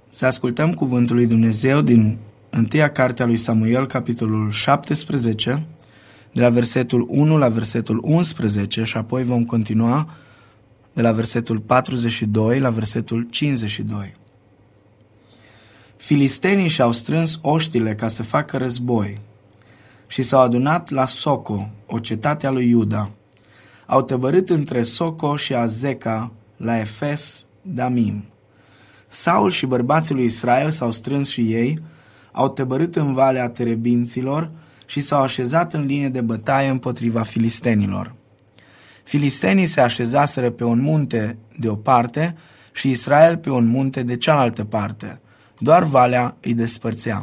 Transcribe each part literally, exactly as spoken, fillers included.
Să ascultăm cuvântul lui Dumnezeu din întâia carte a lui Samuel, capitolul șaptesprezece, de la versetul unu la versetul unsprezece și apoi vom continua de la versetul patruzeci și doi la versetul cincizeci și doi. Filistenii și-au strâns oștile ca să facă război și s-au adunat la Soco, o cetate a lui Iuda. Au tăbărât între Soco și Azeca, la Efes Damim. Saul și bărbații lui Israel s-au strâns și ei, au tăbărât în valea terebinților și s-au așezat în linie de bătaie împotriva filistenilor. Filistenii se așezaseră pe un munte de o parte și Israel pe un munte de cealaltă parte. Doar valea îi despărțea.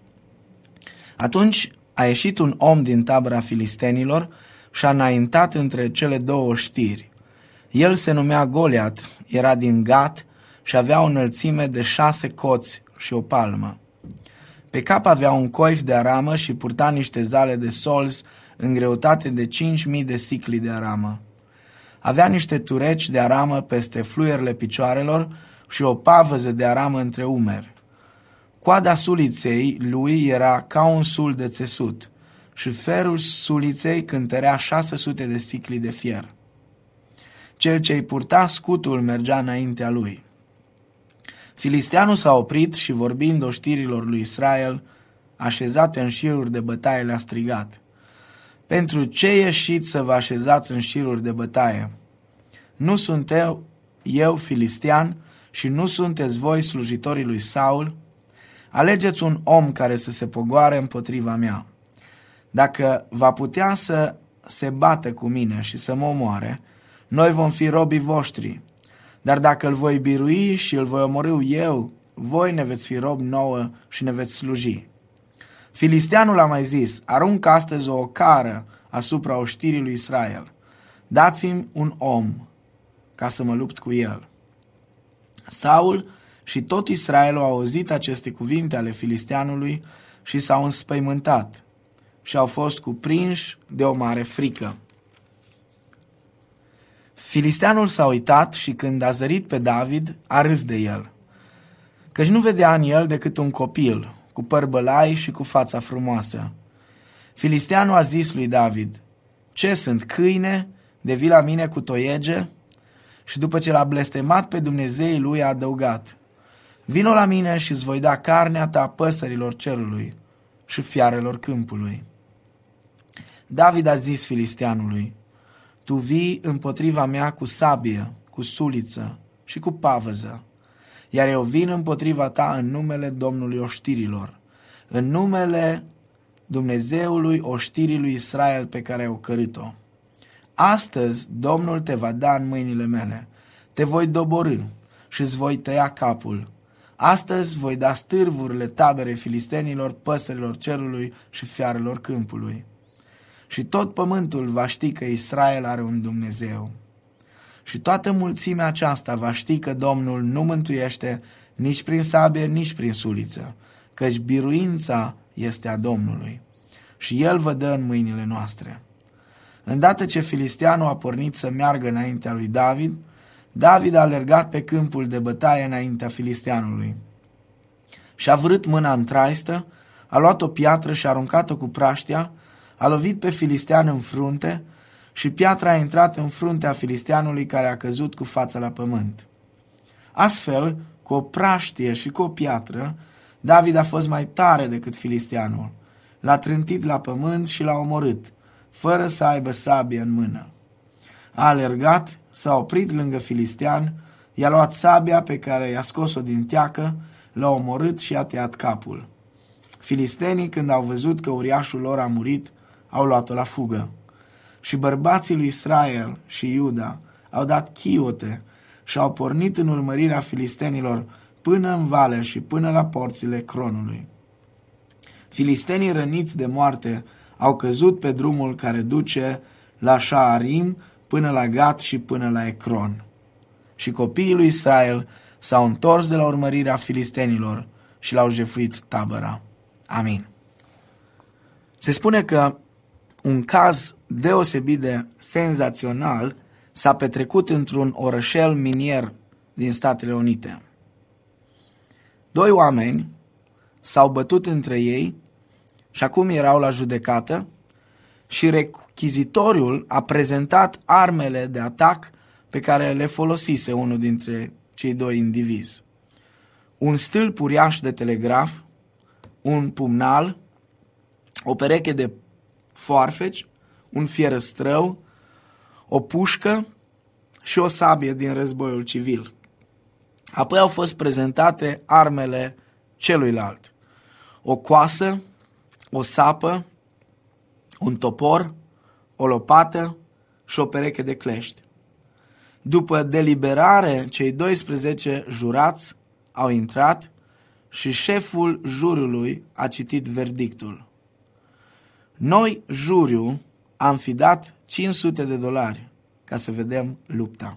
Atunci a ieșit un om din tabăra filistenilor și a înaintat între cele două știri. El se numea Goliat, era din Gat și avea o înălțime de șase coți și o palmă. Pe cap avea un coif de aramă și purta niște zale de solzi în greutate de cinci mii de sicli de aramă. Avea niște tureci de aramă peste fluierele picioarelor și o pavăză de aramă între umeri. Coada suliței lui era ca un sul de țesut și ferul suliței cântărea șase sute de sicli de fier. Cel ce-i purta scutul mergea înaintea lui. Filisteanul s-a oprit și, vorbind oștirilor lui Israel, așezate în șiruri de bătaie, le-a strigat: pentru ce ieșiți să vă așezați în șiruri de bătaie? Nu sunt eu, eu filistean, și nu sunteți voi slujitorii lui Saul? Alegeți un om care să se pogoare împotriva mea. Dacă va putea să se bată cu mine și să mă omoare, noi vom fi robii voștri. Dar dacă îl voi birui și îl voi omorî eu, voi ne veți fi robi nouă și ne veți sluji. Filisteanul a mai zis: arunc astăzi o ocară asupra oștirii lui Israel. Dați-mi un om ca să mă lupt cu el. Saul și tot Israelul au auzit aceste cuvinte ale filisteanului și s-au înspăimântat și au fost cuprinși de o mare frică. Filisteanul s-a uitat și când a zărit pe David, a râs de el, căci nu vedea în el decât un copil, cu păr bălai și cu fața frumoasă. Filisteanul a zis lui David: ce sunt, câine, de vii la mine cu toiege? Și după ce l-a blestemat pe Dumnezeii lui, a adăugat: vino la mine și îți voi da carnea ta păsărilor cerului și fiarelor câmpului. David a zis filisteanului: tu vii împotriva mea cu sabie, cu suliță și cu pavăză, iar eu vin împotriva ta în numele Domnului oștirilor, în numele Dumnezeului oștirii lui Israel pe care ai ocărât-o. Astăzi Domnul te va da în mâinile mele, te voi doborî și îți voi tăia capul. Astăzi voi da stârvurile taberei filistenilor, păsărilor cerului și fiarelor câmpului. Și tot pământul va ști că Israel are un Dumnezeu. Și toată mulțimea aceasta va ști că Domnul nu mântuiește nici prin sabie, nici prin suliță, căci biruința este a Domnului și El vă dă în mâinile noastre. Îndată ce filisteanul a pornit să meargă înaintea lui David, David a alergat pe câmpul de bătaie înaintea filisteanului. Și-a vrut mâna în traistă, a luat o piatră și a aruncat-o cu praștia, a lovit pe filistean în frunte și piatra a intrat în fruntea filisteanului, care a căzut cu fața la pământ. Astfel, cu o praștie și cu o piatră, David a fost mai tare decât filisteanul. L-a trântit la pământ și l-a omorât, fără să aibă sabie în mână. A alergat, s-a oprit lângă filistean, i-a luat sabia pe care i-a scos-o din teacă, l-a omorât și a tăiat capul. Filistenii, când au văzut că uriașul lor a murit, au luat-o la fugă. Și bărbații lui Israel și Iuda au dat chiote și au pornit în urmărirea filistenilor până în vale și până la porțile Cronului. Filistenii răniți de moarte au căzut pe drumul care duce la Șaarim până la Gat și până la Ecron. Și copiii lui Israel s-au întors de la urmărirea filistenilor și l-au jefuit tabăra. Amin. Se spune că un caz deosebit de senzațional s-a petrecut într-un orășel minier din Statele Unite. Doi oameni s-au bătut între ei și acum erau la judecată și rechizitoriul a prezentat armele de atac pe care le folosise unul dintre cei doi indivizi. Un stâlp uriaș de telegraf, un pumnal, o pereche de foarfeci, un fierăstrău, o pușcă și o sabie din războiul civil. Apoi au fost prezentate armele celuilalt. O coasă, o sapă, un topor, o lopată și o pereche de clești. După deliberare, cei doisprezece jurați au intrat și șeful juriului a citit verdictul. Noi, juriul, am fi dat cinci sute de dolari ca să vedem lupta.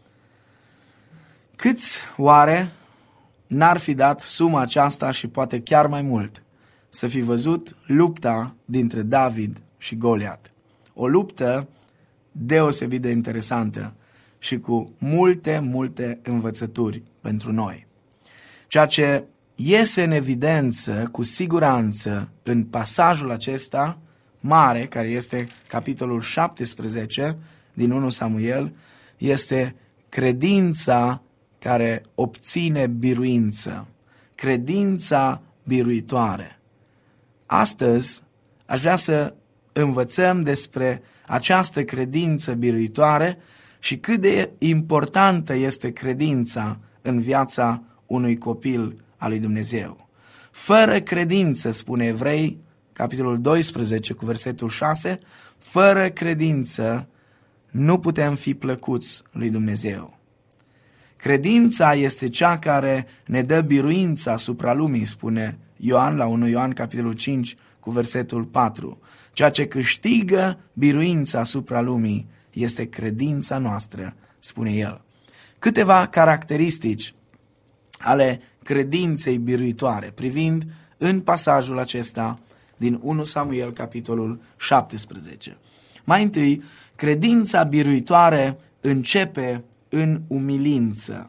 Câți oare n-ar fi dat suma aceasta și poate chiar mai mult să fi văzut lupta dintre David și Goliat? O luptă deosebit de interesantă și cu multe, multe învățături pentru noi. Ceea ce iese în evidență cu siguranță în pasajul acesta mare, care este capitolul șaptesprezece din întâi Samuel, este credința care obține biruință, credința biruitoare. Astăzi aș vrea să învățăm despre această credință biruitoare și cât de importantă este credința în viața unui copil al lui Dumnezeu. Fără credință, spune Evrei, capitolul doisprezece cu versetul șase, fără credință nu putem fi plăcuți lui Dumnezeu. Credința este cea care ne dă biruința asupra lumii, spune Ioan la întâi Ioan capitolul cinci cu versetul patru. Ceea ce câștigă biruința asupra lumii este credința noastră, spune el. Câteva caracteristici ale credinței biruitoare, privind în pasajul acesta din întâi Samuel, capitolul șaptesprezece. Mai întâi, credința biruitoare începe în umilință.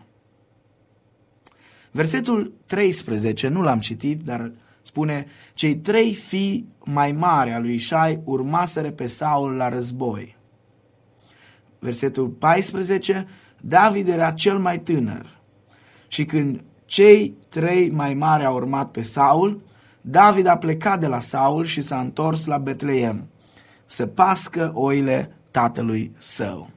Versetul treisprezece, nu l-am citit, dar spune: cei trei fii mai mari al lui Ișai urmaseră pe Saul la război. Versetul paisprezece, David era cel mai tânăr. Și când cei trei mai mari au urmat pe Saul, David a plecat de la Saul și s-a întors la Betleem să pască oile tatălui său.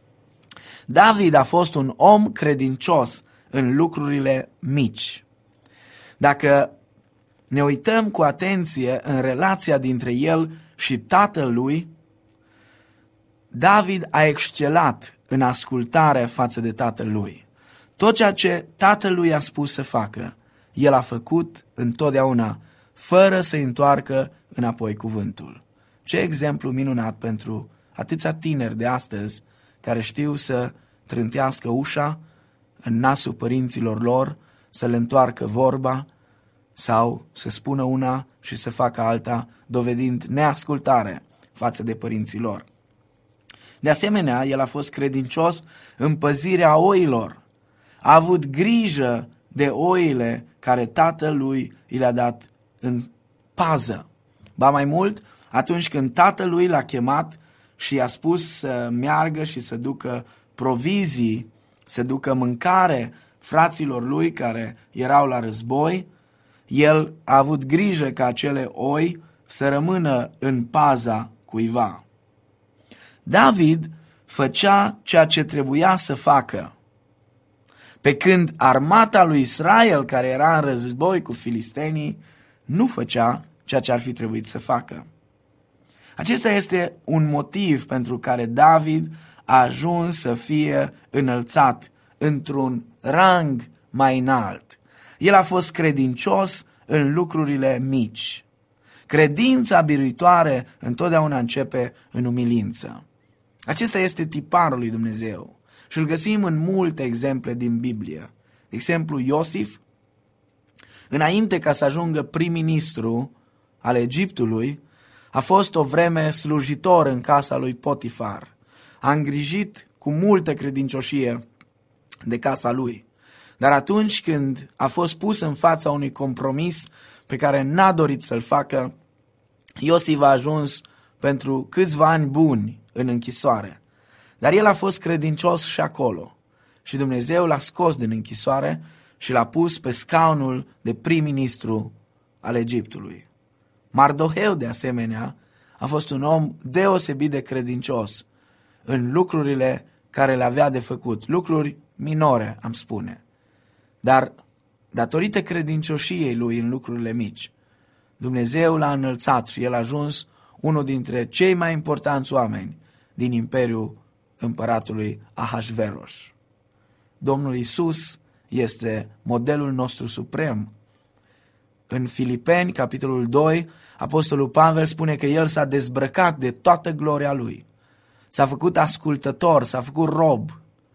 David a fost un om credincios în lucrurile mici. Dacă ne uităm cu atenție în relația dintre el și tatăl lui, David a excelat în ascultare față de tatăl lui. Tot ceea ce tatăl lui a spus să facă, el a făcut întotdeauna, fără să întoarcă înapoi cuvântul. Ce exemplu minunat pentru atâția tineri de astăzi care știu să trântească ușa în nasul părinților lor, să le întoarcă vorba sau să spună una și să facă alta, dovedind neascultare față de părinții lor. De asemenea, el a fost credincios în păzirea oilor. A avut grijă de oile care tatăl lui i le-a dat în pază. Ba mai mult, atunci când tatăl lui l-a chemat și i-a spus să meargă și să ducă provizii, să ducă mâncare fraților lui care erau la război, el a avut grijă ca acele oi să rămână în paza cuiva. David făcea ceea ce trebuia să facă, pe când armata lui Israel, care era în război cu filistenii, nu făcea ceea ce ar fi trebuit să facă. Acesta este un motiv pentru care David a ajuns să fie înălțat într-un rang mai înalt. El a fost credincios în lucrurile mici. Credința biruitoare întotdeauna începe în umilință. Acesta este tiparul lui Dumnezeu și îl găsim în multe exemple din Biblie. De exemplu, Iosif, înainte ca să ajungă prim-ministru al Egiptului, a fost o vreme slujitor în casa lui Potifar. A îngrijit cu multă credincioșie de casa lui. Dar atunci când a fost pus în fața unui compromis pe care n-a dorit să-l facă, Iosif a ajuns pentru câțiva ani buni în închisoare. Dar el a fost credincios și acolo. Și Dumnezeu l-a scos din închisoare și l-a pus pe scaunul de prim-ministru al Egiptului. Mardoheu, de asemenea, a fost un om deosebit de credincios în lucrurile care le avea de făcut, lucruri minore, am spune. Dar, datorită credincioșiei lui în lucrurile mici, Dumnezeu l-a înălțat și el a ajuns unul dintre cei mai importanți oameni din imperiul împăratului Ahasveros. Domnul Iisus este modelul nostru suprem. În Filipeni, capitolul doi, apostolul Pavel spune că el s-a dezbrăcat de toată gloria lui. S-a făcut ascultător, s-a făcut rob.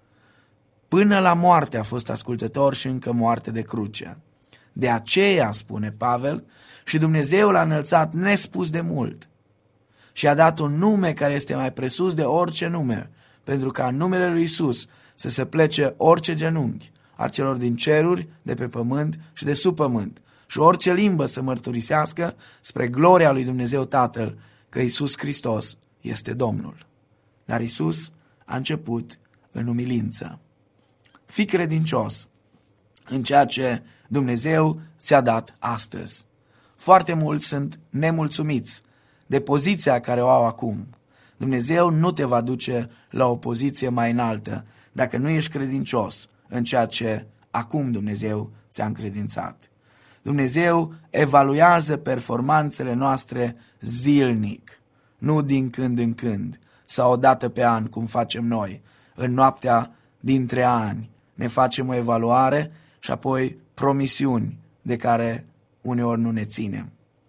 Până la moarte a fost ascultător și încă moarte de cruce. De aceea, spune Pavel, și Dumnezeu l-a înălțat nespus de mult și a dat un nume care este mai presus de orice nume, pentru ca în numele lui Iisus să se plece orice genunchi, a celor din ceruri, de pe pământ și de sub pământ, și orice limbă să mărturisească spre gloria lui Dumnezeu Tatăl că Iisus Hristos este Domnul. Dar Iisus a început în umilință. Fii credincios în ceea ce Dumnezeu ți-a dat astăzi. Foarte mulți sunt nemulțumiți de poziția care o au acum. Dumnezeu nu te va duce la o poziție mai înaltă dacă nu ești credincios în ceea ce acum Dumnezeu ți-a încredințat. Dumnezeu evaluează performanțele noastre zilnic, nu din când în când sau o dată pe an, cum facem noi. În noaptea dintre ani ne facem o evaluare și apoi promisiuni de care uneori nu ne ținem.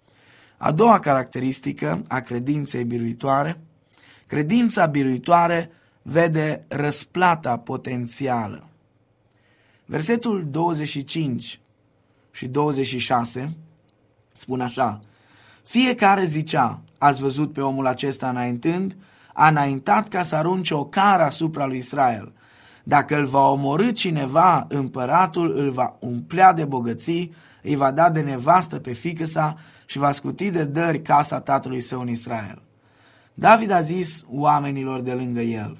A doua caracteristică a credinței biruitoare: credința biruitoare vede răsplata potențială. Versetul douăzeci și cinci și douăzeci și șase spun așa: fiecare zicea, ați văzut pe omul acesta înaintând, a înaintat ca să arunce o cară asupra lui Israel. Dacă îl va omorî cineva, împăratul îl va umplea de bogății, îi va da de nevastă pe fiică sa și va scuti de dări casa tatălui său în Israel. David a zis oamenilor de lângă el: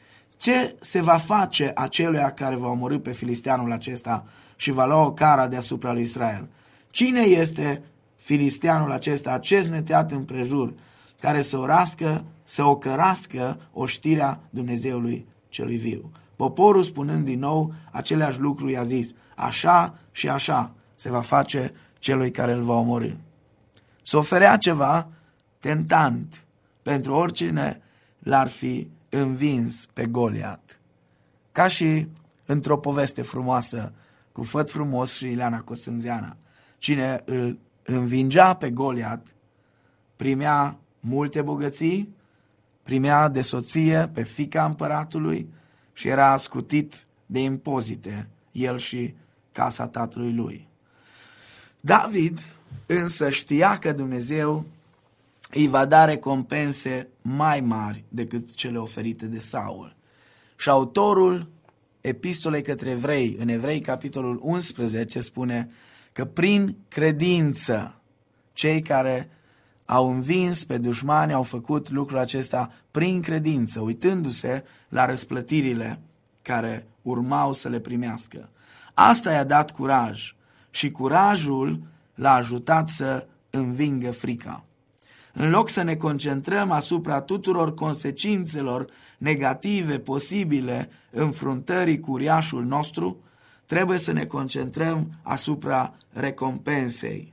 ce se va face aceluia care va omorî pe filisteanul acesta și va lua o cară deasupra lui Israel? Cine este filisteanul acesta, acest neteat împrejur, care să orască, să ocărască oștirea Dumnezeului celui viu? Poporul, spunând din nou aceleași lucruri, i-a zis: așa și așa se va face celui care îl va omorî. Se oferea ceva tentant pentru oricine l-ar fi învins pe Goliat. Ca și într-o poveste frumoasă cu Făt Frumos și Ileana Cosânzeana. Cine îl învingea pe Goliat primea multe bogății, primea de soție pe fiica împăratului și era scutit de impozite, el și casa tatălui lui. David însă știa că Dumnezeu îi va da recompense mai mari decât cele oferite de Saul. Și autorul epistolei către evrei, în Evrei capitolul unsprezece, spune că prin credință cei care au învins pe dușmani au făcut lucrul acesta prin credință, uitându-se la răsplătirile care urmau să le primească. Asta i-a dat curaj și curajul l-a ajutat să învingă frica. În loc să ne concentrăm asupra tuturor consecințelor negative posibile înfruntării cu uriașul nostru, trebuie să ne concentrăm asupra recompensei.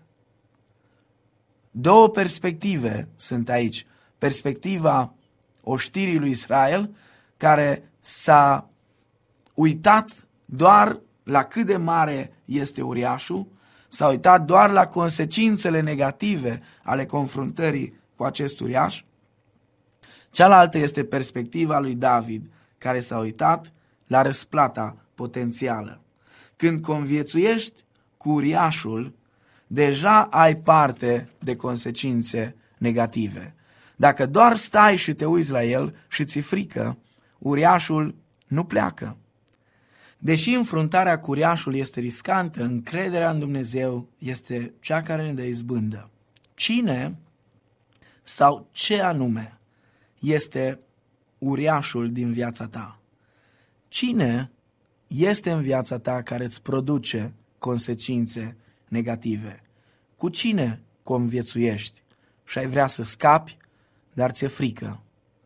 Două perspective sunt aici. Perspectiva oștirii lui Israel, care s-a uitat doar la cât de mare este uriașul, s-a uitat doar la consecințele negative ale confruntării cu acest uriaș. Cealaltă este perspectiva lui David, care s-a uitat la răsplata potențială. Când conviețuiești cu uriașul, deja ai parte de consecințe negative. Dacă doar stai și te uiți la el și ți frică, uriașul nu pleacă. Deși înfruntarea cu uriașul este riscantă, încrederea în Dumnezeu este cea care ne dă izbândă. Cine sau ce anume este uriașul din viața ta? Cine este în viața ta care îți produce consecințe negative? Cu cine conviețuiești și ai vrea să scapi, dar ți-e frică?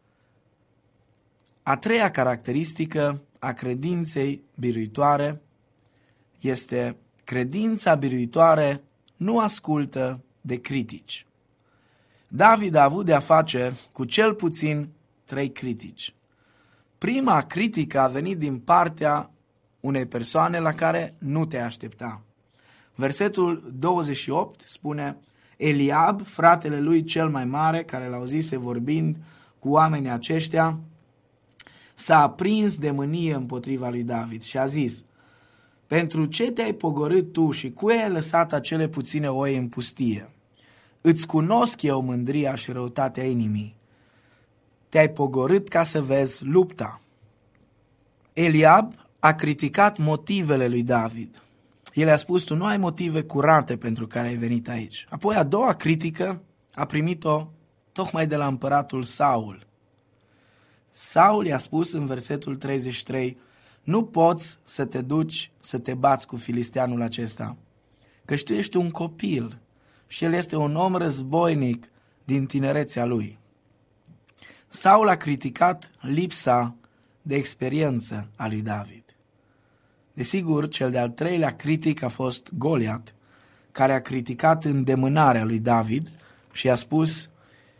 A treia caracteristică a credinței biruitoare este credința biruitoare nu ascultă de critici. David a avut de-a face cu cel puțin trei critici. Prima critică a venit din partea unei persoane la care nu te aștepta. Versetul douăzeci și opt spune: Eliab, fratele lui cel mai mare, care l-auzise vorbind cu oamenii aceștia, s-a aprins de mânie împotriva lui David și a zis: pentru ce te-ai pogorât tu și cui ai lăsat acele puține oi în pustie? Îți cunosc eu mândria și răutatea inimii. Te-ai pogorât ca să vezi lupta. Eliab a criticat motivele lui David. El a spus: tu nu ai motive curate pentru care ai venit aici. Apoi a doua critică a primit-o tocmai de la împăratul Saul. Saul i-a spus în versetul treizeci și trei: nu poți să te duci să te bați cu filisteanul acesta, căci tu ești un copil și el este un om războinic din tinerețea lui. Saul a criticat lipsa de experiență a lui David. Desigur, cel de-al treilea critic a fost Goliat, care a criticat îndemânarea lui David și a spus: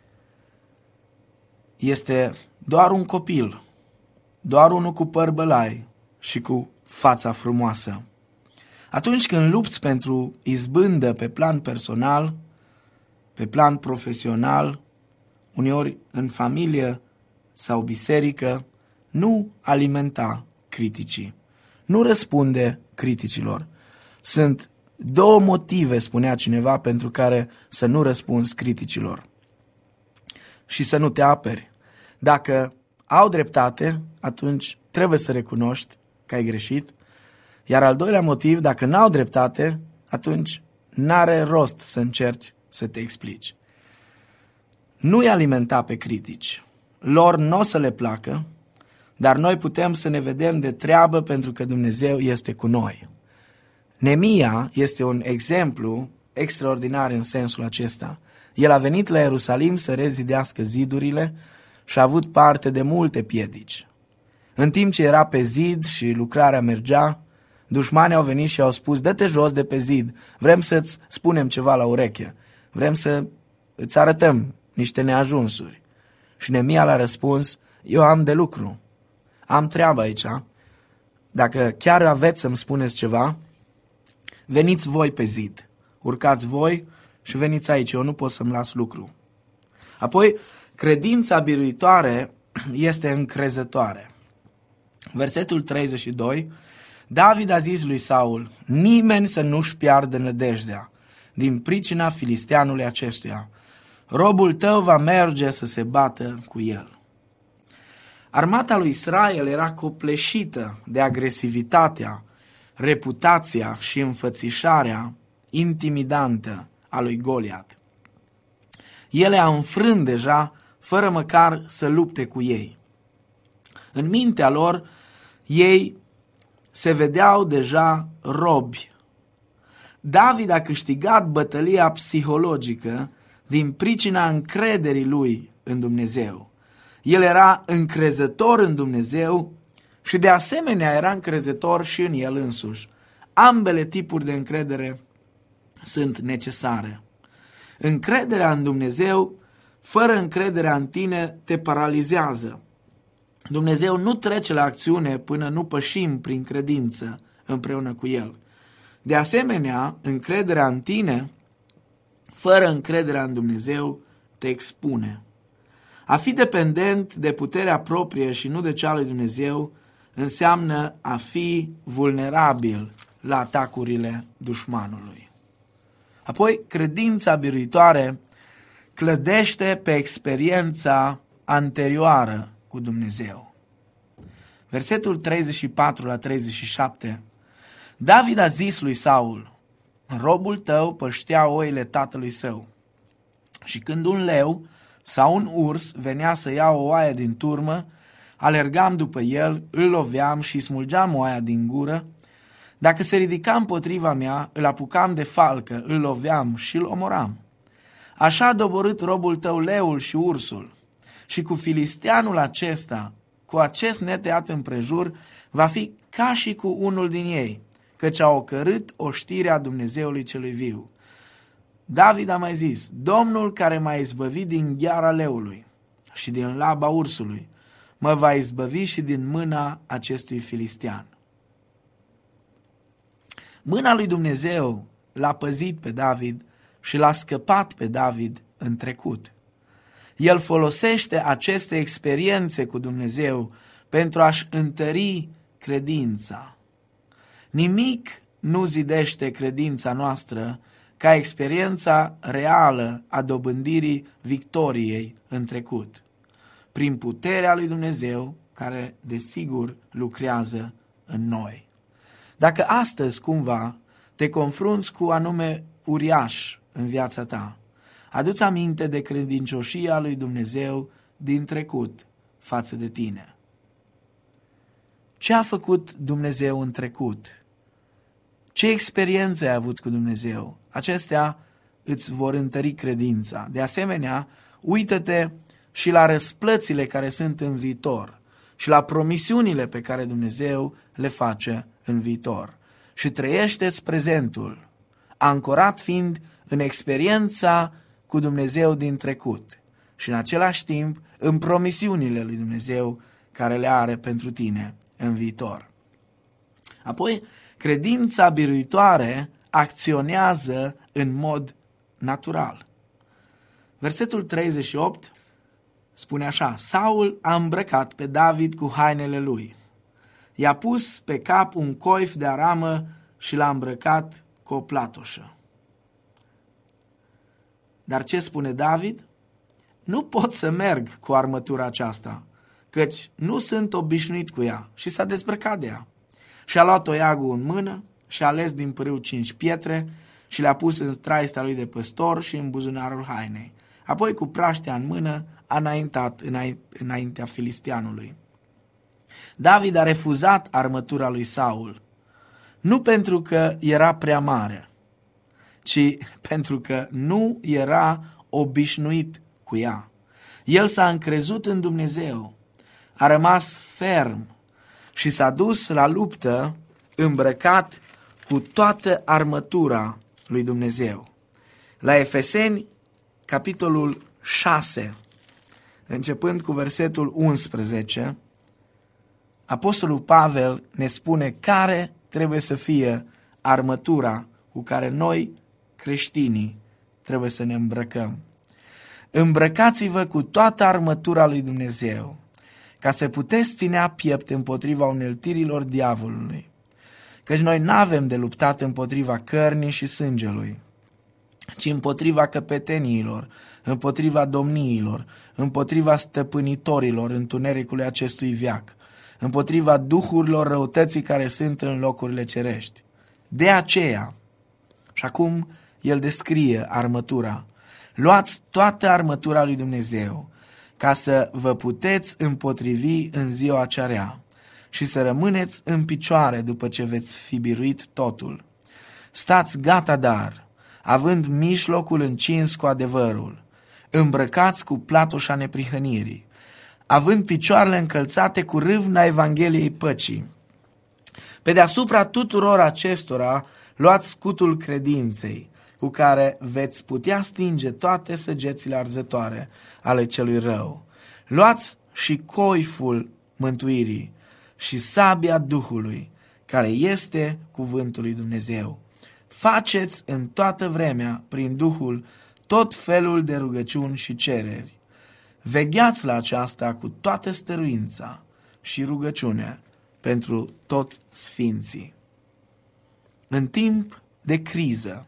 este doar un copil, doar unul cu păr bălai și cu fața frumoasă. Atunci când lupți pentru izbândă pe plan personal, pe plan profesional, uneori în familie sau biserică, nu alimenta criticii. Nu răspunde criticilor. Sunt două motive, spunea cineva, pentru care să nu răspunzi criticilor și să nu te aperi. Dacă au dreptate, atunci trebuie să recunoști că ai greșit. Iar al doilea motiv, dacă n-au dreptate, atunci n-are rost să încerci să te explici. Nu-i alimenta pe critici. Lor n-o să le placă, dar noi putem să ne vedem de treabă pentru că Dumnezeu este cu noi. Neemia este un exemplu extraordinar în sensul acesta. El a venit la Ierusalim să rezidească zidurile și a avut parte de multe piedici. În timp ce era pe zid și lucrarea mergea, dușmanii au venit și au spus: dă-te jos de pe zid, vrem să-ți spunem ceva la ureche, vrem să îți arătăm niște neajunsuri. Și Neemia l-a răspuns: eu am de lucru, am treabă aici, dacă chiar aveți să-mi spuneți ceva, veniți voi pe zid, urcați voi și veniți aici, eu nu pot să-mi las lucru. Apoi, credința biruitoare este încrezătoare. Versetul treizeci și doi, David a zis lui Saul: nimeni să nu-și piardă nădejdea din pricina filisteanului acestuia. Robul tău va merge să se bată cu el. Armata lui Israel era copleșită de agresivitatea, reputația și înfățișarea intimidantă a lui Goliat. El a înfrânt deja, fără măcar să lupte cu ei. În mintea lor, ei se vedeau deja robi. David a câștigat bătălia psihologică din pricina încrederii lui în Dumnezeu. El era încrezător în Dumnezeu și de asemenea era încrezător și în el însuși. Ambele tipuri de încredere sunt necesare. Încrederea în Dumnezeu, fără încrederea în tine, te paralizează. Dumnezeu nu trece la acțiune până nu pășim prin credință împreună cu El. De asemenea, încrederea în tine, fără încrederea în Dumnezeu, te expune. A fi dependent de puterea proprie și nu de cea lui Dumnezeu înseamnă a fi vulnerabil la atacurile dușmanului. Apoi, credința biruitoare clădește pe experiența anterioară cu Dumnezeu. Versetul treizeci și patru la treizeci și șapte. David a zis lui Saul: robul tău păștea oile tatălui său. Și când un leu sau un urs venea să ia o oaie din turmă, alergam după el, îl loveam și smulgeam oaia din gură. Dacă se ridica împotriva mea, îl apucam de falcă, îl loveam și îl omoram. Așa a doborât robul tău leul și ursul. Și cu filisteanul acesta, cu acest netăiat împrejur, va fi ca și cu unul din ei, căci a ocărât oștirea Dumnezeului celui viu. David a mai zis: Domnul care m-a izbăvit din gheara leului și din laba ursului, mă va izbăvi și din mâna acestui filistean. Mâna lui Dumnezeu l-a păzit pe David și l-a scăpat pe David în trecut. El folosește aceste experiențe cu Dumnezeu pentru a-și întări credința. Nimic nu zidește credința noastră ca experiența reală a dobândirii victoriei în trecut, prin puterea lui Dumnezeu, care, desigur, lucrează în noi. Dacă astăzi, cumva, te confrunți cu anume uriaș în viața ta, adu-ți aminte de credincioșia lui Dumnezeu din trecut față de tine. Ce a făcut Dumnezeu în trecut? Ce experiențe ai avut cu Dumnezeu? Acestea îți vor întări credința. De asemenea, uită-te și la răsplățile care sunt în viitor și la promisiunile pe care Dumnezeu le face în viitor. Și trăiește-ți prezentul, ancorat fiind în experiența cu Dumnezeu din trecut și în același timp în promisiunile lui Dumnezeu care le are pentru tine în viitor. Apoi, credința biruitoare acționează în mod natural. Versetul treizeci și opt spune așa: Saul a îmbrăcat pe David cu hainele lui. I-a pus pe cap un coif de aramă și l-a îmbrăcat cu o platoșă. Dar ce spune David? Nu pot să merg cu armătura aceasta, căci nu sunt obișnuit cu ea, și s-a dezbrăcat de ea. Și-a luat toiagul în mână și-a ales din pârâu cinci pietre și le-a pus în traista lui de păstor și în buzunarul hainei. Apoi, cu praștea în mână, a înaintat înaintea filisteanului. David a refuzat armătura lui Saul, nu pentru că era prea mare, ci pentru că nu era obișnuit cu ea. El s-a încrezut în Dumnezeu, a rămas ferm și s-a dus la luptă îmbrăcat cu toată armătura lui Dumnezeu. La Efeseni, capitolul șase, începând cu versetul unsprezece, Apostolul Pavel ne spune care trebuie să fie armătura cu care noi, creștinii, trebuie să ne îmbrăcăm. Îmbrăcați-vă cu toată armătura lui Dumnezeu, ca să puteți ținea piept împotriva uneltirilor diavolului. Căci noi n-avem de luptat împotriva cărnii și sângelui, ci împotriva căpeteniilor, împotriva domniilor, împotriva stăpânitorilor întunericului acestui veac, împotriva duhurilor răutății care sunt în locurile cerești. De aceea, și acum el descrie armătura, luați toată armătura lui Dumnezeu, ca să vă puteți împotrivi în ziua cea rea și să rămâneți în picioare după ce veți fi biruit totul. Stați gata dar, având mijlocul încins cu adevărul, îmbrăcați cu platoșa neprihănirii, având picioarele încălțate cu râvna Evangheliei păcii. Pe deasupra tuturor acestora, luați scutul credinței, cu care veți putea stinge toate săgețile arzătoare ale celui rău. Luați și coiful mântuirii și sabia Duhului, care este cuvântul lui Dumnezeu. Faceți în toată vremea, prin Duhul, tot felul de rugăciuni și cereri. Vegheați la aceasta cu toată stăruința și rugăciunea pentru tot sfinții. În timp de criză,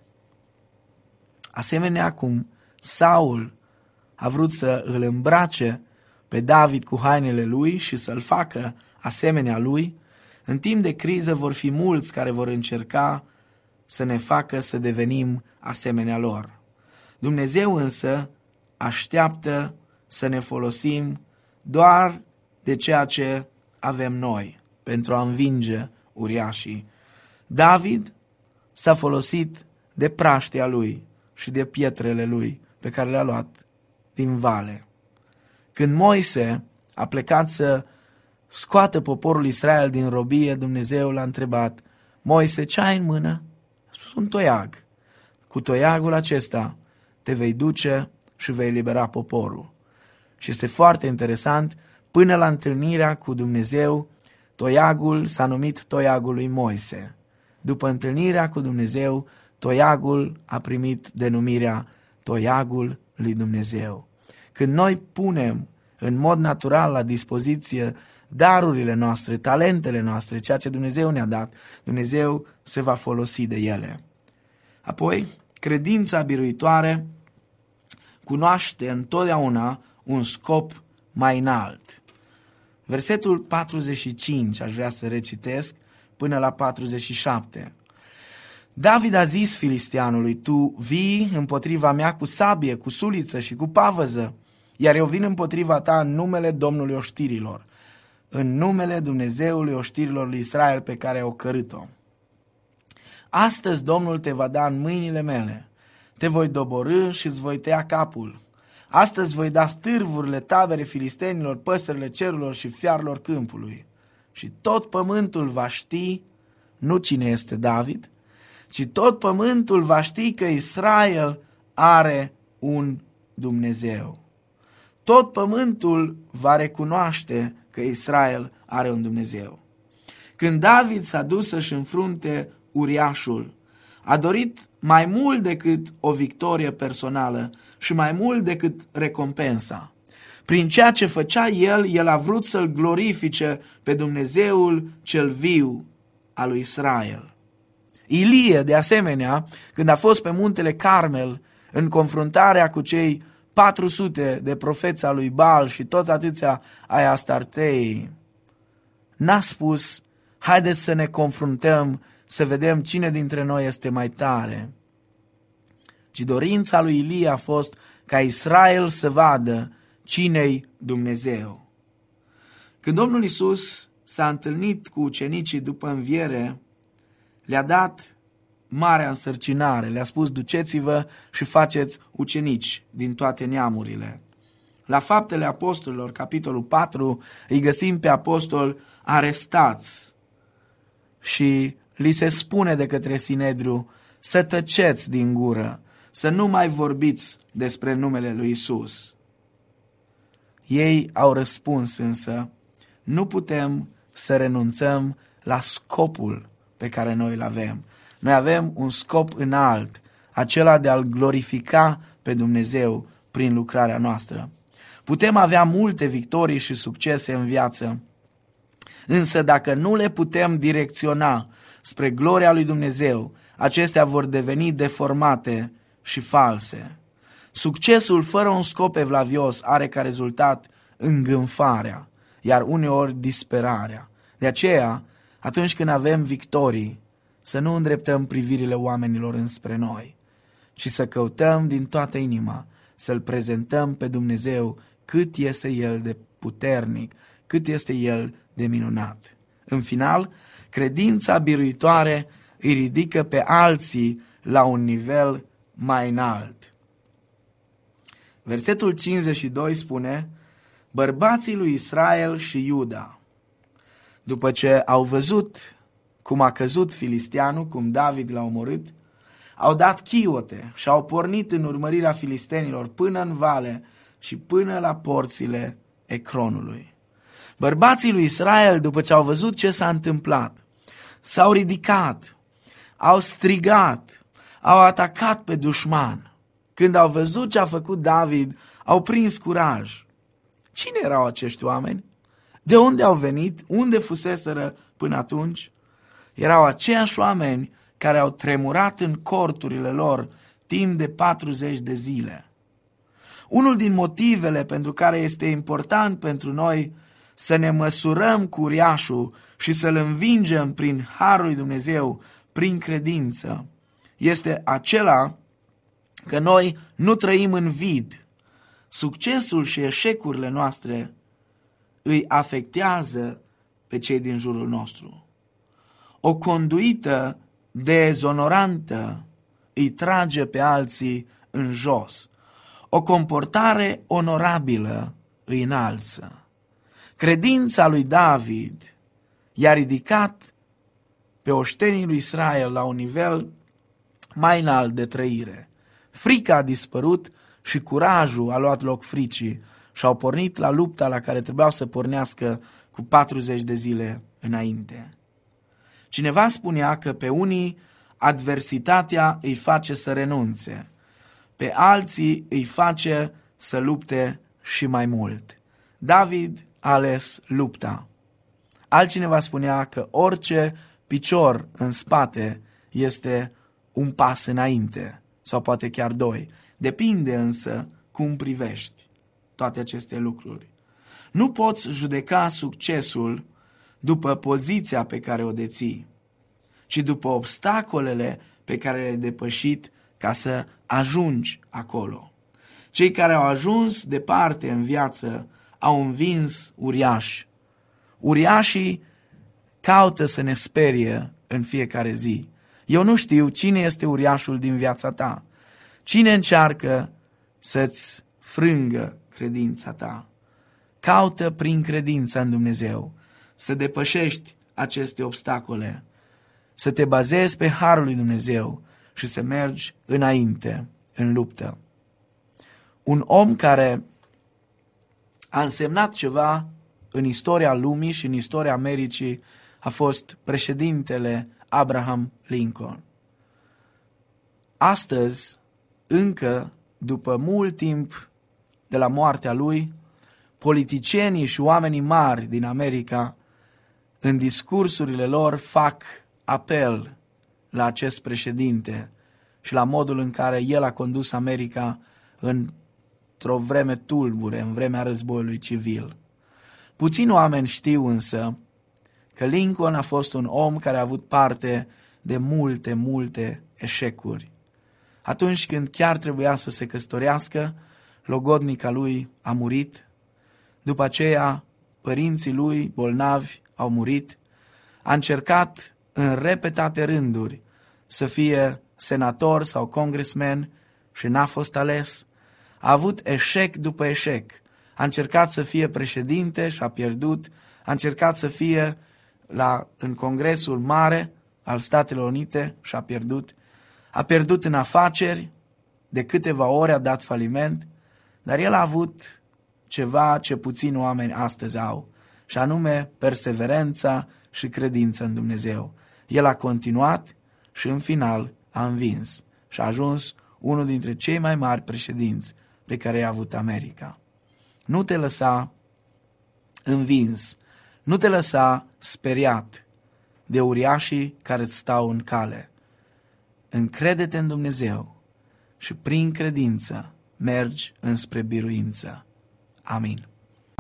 asemenea cum Saul a vrut să îl îmbrace pe David cu hainele lui și să-l facă asemenea lui, în timp de criză vor fi mulți care vor încerca să ne facă să devenim asemenea lor. Dumnezeu însă așteaptă să ne folosim doar de ceea ce avem noi pentru a învinge uriașii. David s-a folosit de praștia lui și de pietrele lui pe care le-a luat din vale. Când Moise a plecat să scoată poporul Israel din robie, Dumnezeu l-a întrebat: Moise, ce ai în mână? A spus: un toiag. Cu toiagul acesta te vei duce și vei elibera poporul. Și este foarte interesant, până la întâlnirea cu Dumnezeu, toiagul s-a numit toiagul lui Moise. După întâlnirea cu Dumnezeu, toiagul a primit denumirea toiagul lui Dumnezeu. Când noi punem în mod natural la dispoziție darurile noastre, talentele noastre, ceea ce Dumnezeu ne-a dat, Dumnezeu se va folosi de ele. Apoi, credința biruitoare cunoaște întotdeauna un scop mai înalt. Versetul patruzeci și cinci aș vrea să recitesc până la patruzeci și șapte. David a zis filisteanului: tu vii împotriva mea cu sabie, cu suliță și cu pavăză, iar eu vin împotriva ta în numele Domnului oștirilor, în numele Dumnezeului oștirilor lui Israel pe care o cărât-o. Astăzi Domnul te va da în mâinile mele, te voi doborî și îți voi tăia capul. Astăzi voi da stârvurile tabere filistenilor, păsările cerurilor și fiarelor câmpului. Și tot pământul va ști, nu cine este David, ci tot pământul va ști că Israel are un Dumnezeu. Tot pământul va recunoaște că Israel are un Dumnezeu. Când David s-a dus să-și înfrunte uriașul, a dorit mai mult decât o victorie personală și mai mult decât recompensa. Prin ceea ce făcea el, el a vrut să-l glorifice pe Dumnezeul cel viu al lui Israel. Ilie, de asemenea, când a fost pe muntele Carmel, în confruntarea cu cei patru sute de profeți al lui Baal și toți atâția ai Astartei, n-a spus: haideți să ne confruntăm, să vedem cine dintre noi este mai tare. Ci dorința lui Ilie a fost ca Israel să vadă cine-i Dumnezeu. Când Domnul Iisus s-a întâlnit cu ucenicii după înviere, le-a dat marea însărcinare, le-a spus: duceți-vă și faceți ucenici din toate neamurile. La Faptele Apostolilor, capitolul patru, îi găsim pe apostoli arestați și li se spune de către Sinedriu: să tăceți din gură, să nu mai vorbiți despre numele lui Iisus. Ei au răspuns însă: nu putem să renunțăm la scopul pe care noi îl avem. Noi avem un scop înalt, acela de a-L glorifica pe Dumnezeu prin lucrarea noastră. Putem avea multe victorii și succese în viață, însă dacă nu le putem direcționa spre gloria lui Dumnezeu, acestea vor deveni deformate și false. Succesul fără un scop evlavios are ca rezultat îngânfarea, iar uneori disperarea. De aceea, atunci când avem victorii, să nu îndreptăm privirile oamenilor înspre noi, ci să căutăm din toată inima să-L prezentăm pe Dumnezeu cât este El de puternic, cât este El de minunat. În final, credința biruitoare îi ridică pe alții la un nivel mai înalt. Versetul cincizeci și doi spune: bărbații lui Israel și Iuda, după ce au văzut cum a căzut filisteanul, cum David l-a omorât, au dat chiote și au pornit în urmărirea filistenilor până în vale și până la porțile Ecronului. Bărbații lui Israel, după ce au văzut ce s-a întâmplat, s-au ridicat, au strigat, au atacat pe dușman. Când au văzut ce a făcut David, au prins curaj. Cine erau acești oameni? De unde au venit? Unde fuseseră până atunci? Erau aceiași oameni care au tremurat în corturile lor timp de patruzeci de zile. Unul din motivele pentru care este important pentru noi să ne măsurăm cu uriașul și să-l învingem prin harul lui Dumnezeu, prin credință, este acela că noi nu trăim în vid. Succesul și eșecurile noastre îi afectează pe cei din jurul nostru. O conduită dezonorantă îi trage pe alții în jos. O comportare onorabilă îi înalță. Credința lui David i-a ridicat pe oștenii lui Israel la un nivel mai înalt de trăire. Frica a dispărut și curajul a luat loc fricii și au pornit la lupta la care trebuiau să pornească cu patruzeci de zile înainte. Cineva spunea că pe unii adversitatea îi face să renunțe, pe alții îi face să lupte și mai mult. David a ales lupta. Altcineva spunea că orice picior în spate este un pas înainte, sau poate chiar doi. Depinde însă cum privești toate aceste lucruri. Nu poți judeca succesul după poziția pe care o deții, ci după obstacolele pe care le-ai depășit ca să ajungi acolo. Cei care au ajuns departe în viață au învins uriași. Uriașii caută să ne sperie în fiecare zi. Eu nu știu cine este uriașul din viața ta. Cine încearcă să-ți frângă credința ta. Caută prin credința în Dumnezeu să depășești aceste obstacole, să te bazezi pe harul lui Dumnezeu și să mergi înainte, în luptă. Un om care a însemnat ceva în istoria lumii și în istoria Americii a fost președintele Abraham Lincoln. Astăzi, încă după mult timp de la moartea lui, politicienii și oamenii mari din America, în discursurile lor, fac apel la acest președinte și la modul în care el a condus America într-o vreme tulbure, în vremea războiului civil. Puțini oameni știu însă că Lincoln a fost un om care a avut parte de multe, multe eșecuri. Atunci când chiar trebuia să se căsătorească, logodnica lui a murit. După aceea, părinții lui bolnavi au murit. A încercat în repetate rânduri să fie senator sau congressman și n-a fost ales. A avut eșec după eșec. A încercat să fie președinte și a pierdut. A încercat să fie la, în Congresul Mare al Statelor Unite și a pierdut. A pierdut în afaceri, de câteva ori a dat faliment, dar el a avut ceva ce puțini oameni astăzi au, și anume perseverența și credința în Dumnezeu. El a continuat și în final a învins și a ajuns unul dintre cei mai mari președinți pe care i-a avut America. Nu te lăsa învins, nu te lăsa speriat de uriașii care îți stau în cale. Încrede-te în Dumnezeu și prin credință mergi înspre biruință. Amin.